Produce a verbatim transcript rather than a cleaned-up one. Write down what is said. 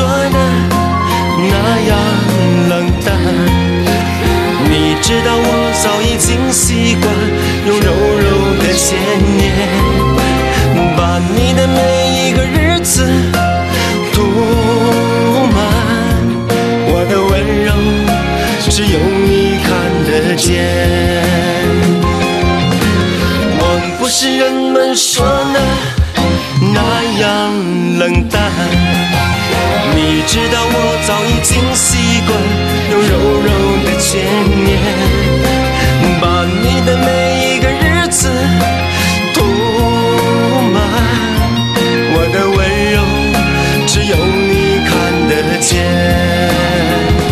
说的那样冷淡。你知道我早已经习惯用柔柔的千年，把你的每一个日子涂满。我的温柔只有你看得见。我不是人们说的那样冷淡，你知道我早已经习惯用柔柔的千年，